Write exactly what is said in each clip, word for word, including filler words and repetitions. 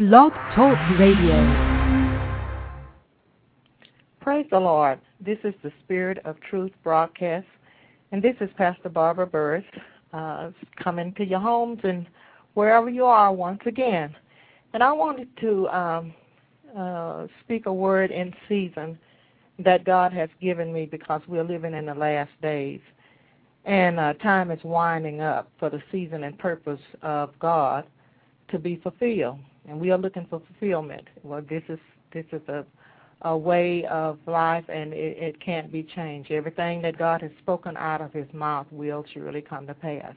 Blog Talk Radio. Praise the Lord. This is the Spirit of Truth broadcast, and this is Pastor Barbara Burris uh, coming to your homes and wherever you are once again. And I wanted to um, uh, speak a word in season that God has given me because we're living in the last days. And uh, time is winding up for the season and purpose of God to be fulfilled. And we are looking for fulfillment. Well, this is this is a, a way of life, and it, it can't be changed. Everything that God has spoken out of his mouth will surely come to pass.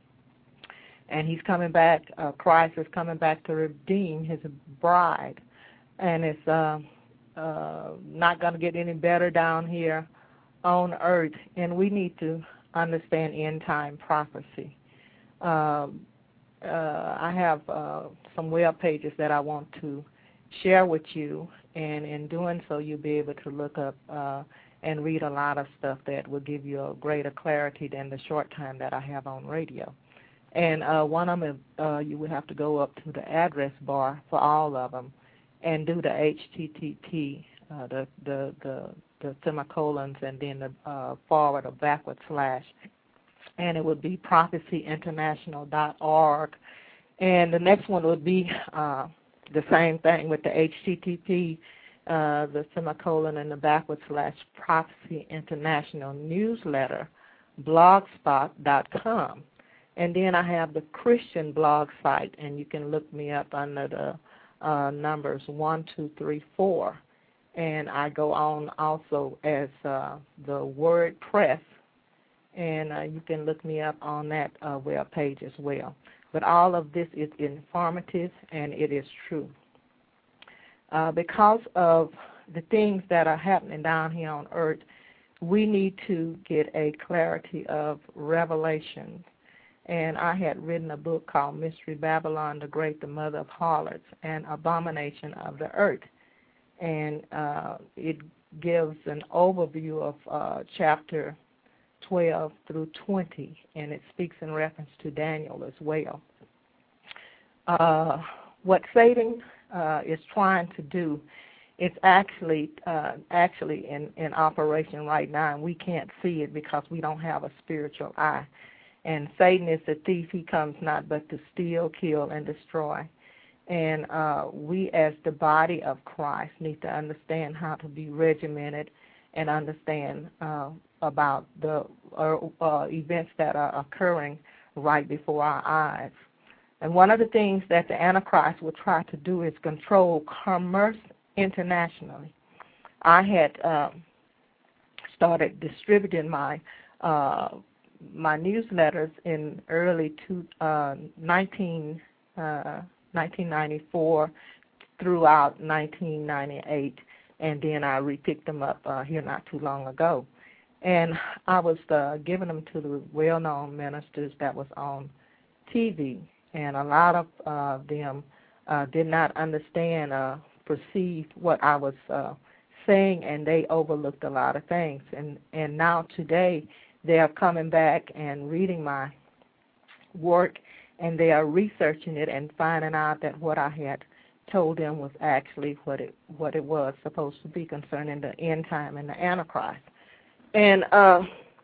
And he's coming back. Uh, Christ is coming back to redeem his bride. And it's uh, uh, not going to get any better down here on earth. And we need to understand end-time prophecy. Um, uh, I have uh, some web pages that I want to share with you, and in doing so, you'll be able to look up uh, and read a lot of stuff that will give you a greater clarity than the short time that I have on radio. And uh, one of them, uh, you would have to go up to the address bar for all of them and do the H T T P, uh, the, the, the the semicolons, and then the uh, forward or backward slash, and it would be prophecy international dot org. And the next one would be uh, the same thing with the H T T P, uh, the semicolon and the backward slash, Prophecy International Newsletter, blogspot dot com. And then I have the Christian blog site, and you can look me up under the uh, numbers one, two, three, four. And I go on also as uh, the WordPress, and uh, you can look me up on that uh, web page as well. But all of this is informative, and it is true. Uh, because of the things that are happening down here on earth, we need to get a clarity of revelation. And I had written a book called Mystery Babylon the Great, the Mother of Harlots, and Abomination of the Earth. And uh, it gives an overview of uh, chapter twelve through twenty, and it speaks in reference to Daniel as well. Uh, what Satan uh, is trying to do is actually uh, actually in, in operation right now, and we can't see it because we don't have a spiritual eye. And Satan is the thief. He comes not but to steal, kill, and destroy. And uh, we as the body of Christ need to understand how to be regimented and understand uh, about the uh, uh, events that are occurring right before our eyes. And one of the things that the Antichrist will try to do is control commerce internationally. I had uh, started distributing my uh, my newsletters in early two, uh, nineteen. Uh, nineteen ninety-four throughout nineteen ninety-eight, and then I re-picked them up uh, here not too long ago. And I was uh, giving them to the well-known ministers that was on T V, and a lot of uh, them uh, did not understand, uh, perceive what I was uh, saying, and they overlooked a lot of things. And, and now today they are coming back and reading my work, and they are researching it and finding out that what I had told them was actually what it what it was supposed to be concerning the end time and the Antichrist. And uh,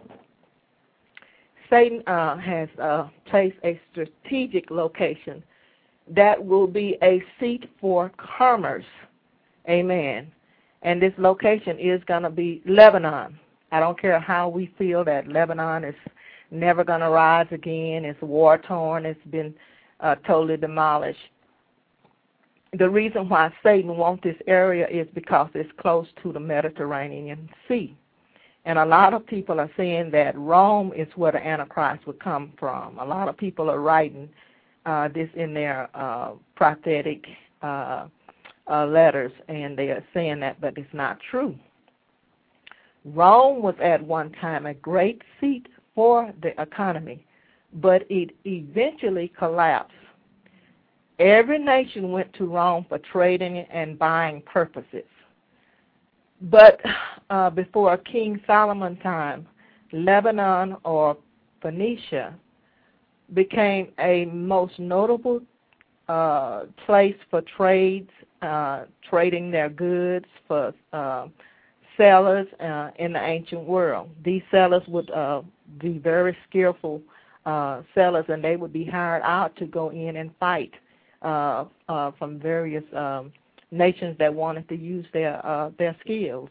Satan uh, has uh, placed a strategic location that will be a seat for commerce. Amen. And this location is going to be Lebanon. I don't care how we feel that Lebanon is never going to rise again. It's war-torn. It's been uh, totally demolished. The reason why Satan wants this area is because it's close to the Mediterranean Sea. And a lot of people are saying that Rome is where the Antichrist would come from. A lot of people are writing uh, this in their uh, prophetic uh, uh, letters, and they are saying that, but it's not true. Rome was at one time a great seat for the economy, but it eventually collapsed. Every nation went to Rome for trading and buying purposes. But uh, before King Solomon's time, Lebanon or Phoenicia became a most notable uh, place for trades, uh, trading their goods for uh, sellers uh, in the ancient world. These sellers would uh, be very skillful uh, sellers, and they would be hired out to go in and fight uh, uh, from various um, nations that wanted to use their uh, their skills.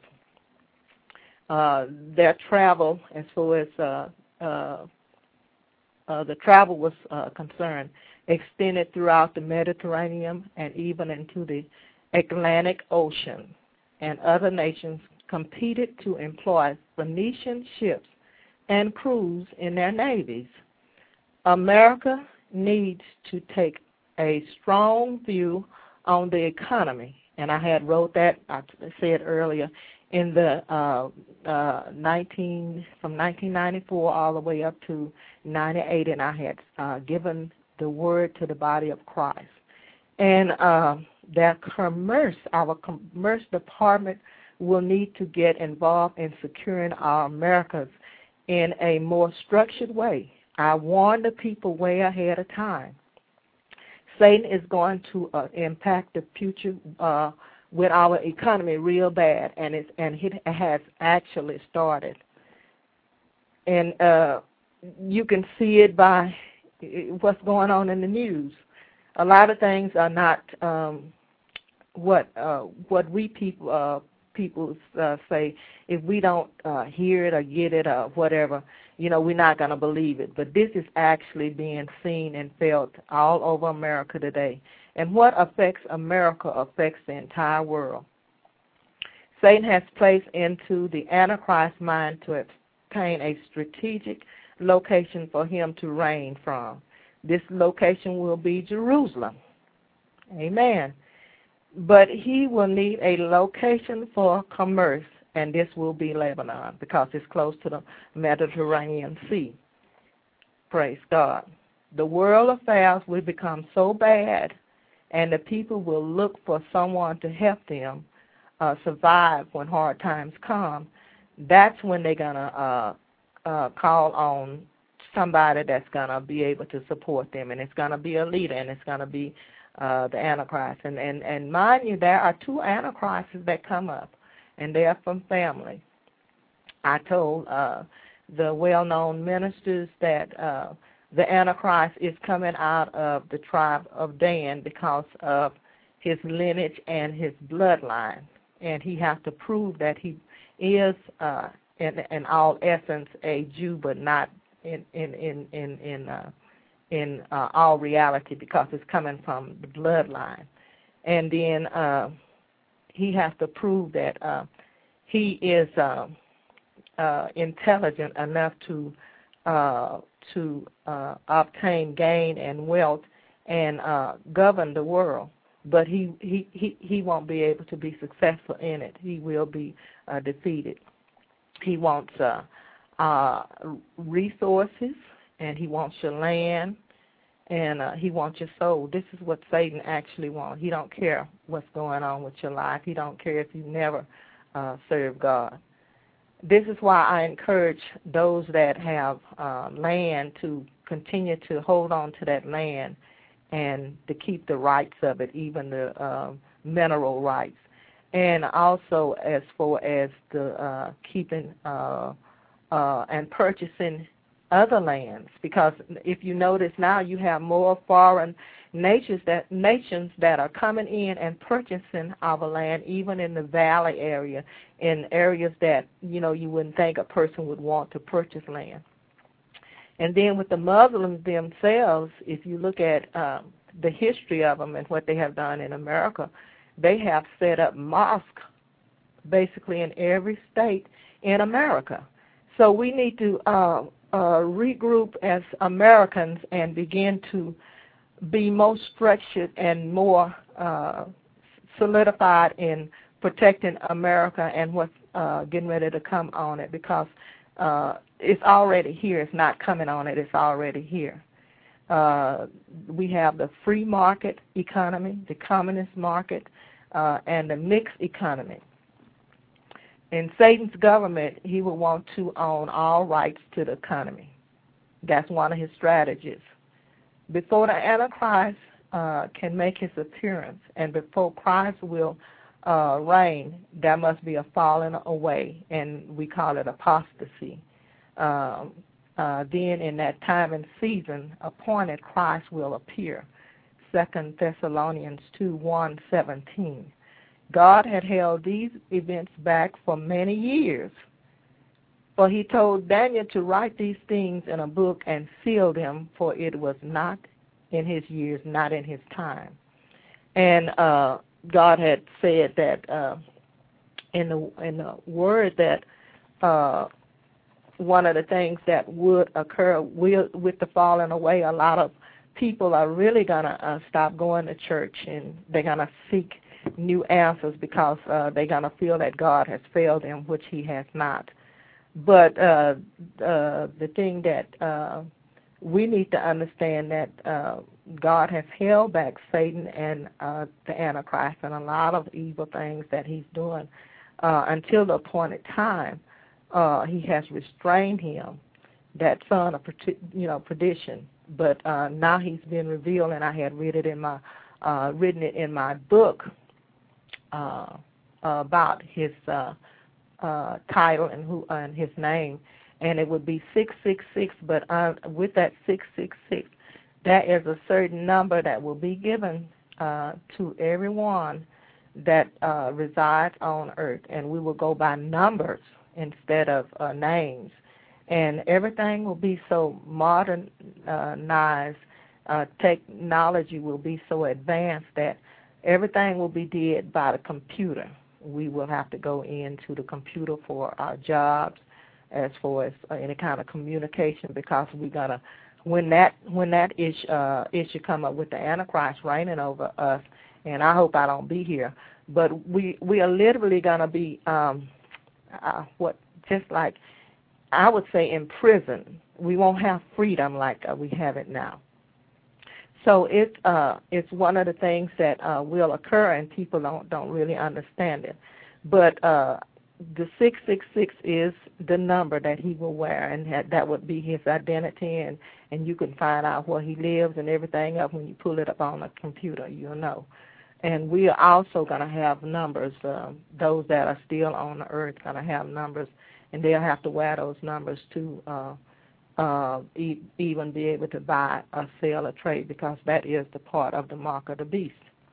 Uh, their travel, as far as uh, uh, uh, the travel was uh, concerned, extended throughout the Mediterranean and even into the Atlantic Ocean, and other nations competed to employ Phoenician ships and crews in their navies. America needs to take a strong view on the economy, and I had wrote that, I said earlier, in the uh, uh, nineteen from nineteen ninety-four all the way up to ninety-eight, and I had uh, given the word to the body of Christ. And uh, their commerce, our commerce department will need to get involved in securing our Americas in a more structured way. I warned the people way ahead of time. Satan is going to uh, impact the future uh, with our economy real bad, and it's and it has actually started. And uh, you can see it by what's going on in the news. A lot of things are not um, what uh, what we people uh, people uh, say. If we don't uh, hear it or get it or whatever, you know, we're not going to believe it. But this is actually being seen and felt all over America today. And what affects America affects the entire world. Satan has placed into the Antichrist mind to obtain a strategic location for him to reign from. This location will be Jerusalem. Amen. But he will need a location for commerce, and this will be Lebanon because it's close to the Mediterranean Sea. Praise God. The world affairs will become so bad, and the people will look for someone to help them uh, survive when hard times come. That's when they're going to uh, uh, call on somebody that's going to be able to support them, and it's going to be a leader, and it's going to be uh, the Antichrist. And, and, and mind you, there are two Antichrists that come up, and they are from family. I told uh, the well-known ministers that uh, the Antichrist is coming out of the tribe of Dan because of his lineage and his bloodline. And he has to prove that he is, uh, in, in all essence, a Jew, but not in in in in in, uh, in uh, all reality, because it's coming from the bloodline. And then uh, he has to prove that uh, he is uh, uh, intelligent enough to uh, to uh, obtain gain and wealth and uh, govern the world. But he, he, he, he won't be able to be successful in it. He will be uh, defeated. He wants uh, uh, resources, and he wants your land, and uh, he wants your soul. This is what Satan actually wants. He don't care what's going on with your life. He don't care if you never uh, serve God. This is why I encourage those that have uh, land to continue to hold on to that land and to keep the rights of it, even the uh, mineral rights. And also as far as the uh, keeping uh, uh, and purchasing other lands, because if you notice now you have more foreign nations that nations that are coming in and purchasing our land, even in the valley area, in areas that, you know, you wouldn't think a person would want to purchase land. And then with the Muslims themselves, if you look at um, the history of them and what they have done in America, they have set up mosques basically in every state in America. So we need to uh, uh, regroup as Americans and begin to be more structured and more uh, solidified in protecting America and what's uh, getting ready to come on it, because uh, it's already here. It's not coming on it. It's already here. Uh, we have the free market economy, the communist market, uh, and the mixed economy. In Satan's government, he will want to own all rights to the economy. That's one of his strategies. Before the Antichrist, uh, can make his appearance, and before Christ will uh, reign, there must be a falling away, and we call it apostasy. Um, uh, then in that time and season appointed, Christ will appear. Second Thessalonians two, one, seventeen. God had held these events back for many years, for he told Daniel to write these things in a book and seal them, for it was not in his years, not in his time. And uh, God had said that uh, in the in the word that uh, one of the things that would occur will, with the falling away, a lot of people are really going to uh, stop going to church, and they're going to seek new answers because uh, they're going to feel that God has failed them, which he has not. But uh, uh, the thing that uh, we need to understand that uh, God has held back Satan and uh, the Antichrist and a lot of evil things that he's doing uh, until the appointed time. Uh, he has restrained him, that son of you know perdition. But uh, now he's been revealed, and I had read it in my uh, written it in my book uh, about his uh, uh, title and who and his name, and it would be six six six. But uh, with that six six six, there is a certain number that will be given uh, to everyone that uh, resides on earth, and we will go by numbers instead of uh, names. And everything will be so modernized, uh, technology will be so advanced that everything will be did by the computer. We will have to go into the computer for our jobs, as far as uh, any kind of communication, because we're gonna when that when that issue uh, issue come up with the Antichrist reigning over us, and I hope I don't be here, but we we are literally gonna be um, uh, what just like. I would say in prison. We won't have freedom like uh, we have it now. So it, uh, it's one of the things that uh, will occur, and people don't, don't really understand it. But uh, the six six six is the number that he will wear, and that, that would be his identity, and, and you can find out where he lives and everything else when you pull it up on a computer, you'll know. And we are also going to have numbers. Uh, those that are still on the earth going to have numbers, and they'll have to wear those numbers to uh, uh, e- even be able to buy or sell or trade, because that is the part of the mark of the beast.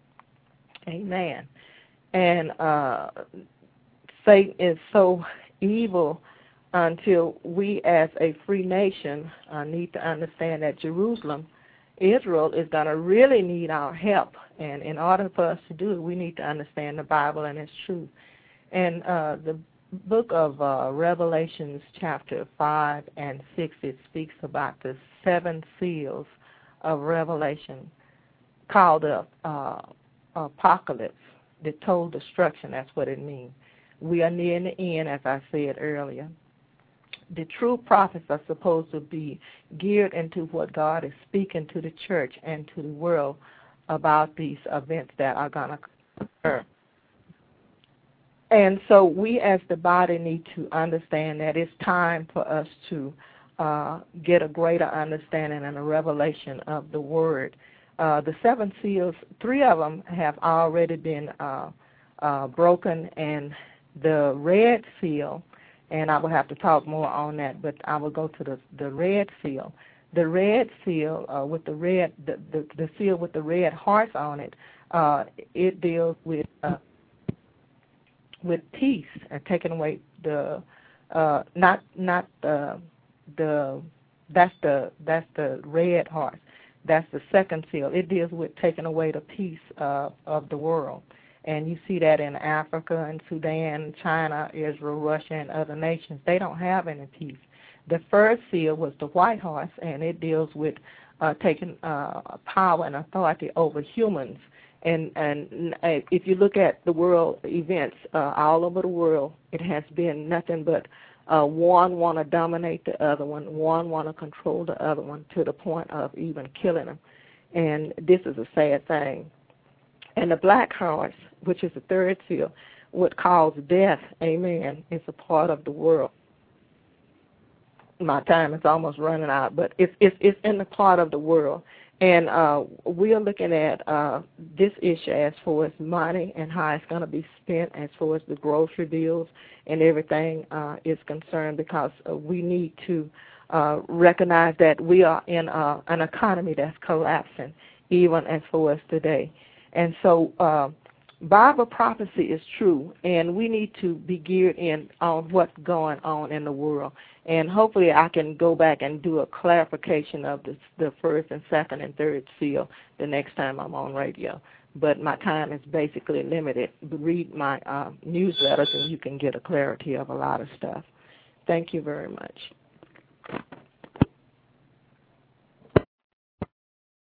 Amen. And uh, Satan is so evil until we as a free nation uh, need to understand that Jerusalem, Israel, is going to really need our help. And in order for us to do it, we need to understand the Bible and its truth. And uh, the book of uh, Revelations chapter five and six, it speaks about the seven seals of Revelation, called the uh, apocalypse, the total destruction. That's what it means. We are near the end, as I said earlier. The true prophets are supposed to be geared into what God is speaking to the church and to the world about these events that are going to occur. And so we as the body need to understand that it's time for us to uh, get a greater understanding and a revelation of the Word. Uh, the seven seals, three of them have already been uh, uh, broken, and the red seal, and I will have to talk more on that, but I will go to the, the red seal. The red seal uh, with the red, the, the, the seal with the red hearts on it, uh, it deals with uh, with peace and taking away the uh, not not the the that's the that's the red heart. That's the second seal. It deals with taking away the peace uh, of the world, and you see that in Africa and Sudan, China, Israel, Russia, and other nations. They don't have any peace. The first seal was the white horse, and it deals with uh, taking uh, power and authority over humans. And, and if you look at the world events uh, all over the world, it has been nothing but uh, one want to dominate the other one, one want to control the other one, to the point of even killing them. And this is a sad thing. And the black horse, which is the third seal, would cause death, amen, it's a part of the world. My time is almost running out, but it's, it's, it's in the part of the world. And uh, we are looking at uh, this issue as far as money and how it's going to be spent as far as the grocery bills and everything uh, is concerned, because uh, we need to uh, recognize that we are in uh, an economy that's collapsing, even as far as today. And so uh, Bible prophecy is true, and we need to be geared in on what's going on in the world. And hopefully I can go back and do a clarification of the, the first and second and third seal the next time I'm on radio. But my time is basically limited. Read my uh, newsletters and you can get a clarity of a lot of stuff. Thank you very much.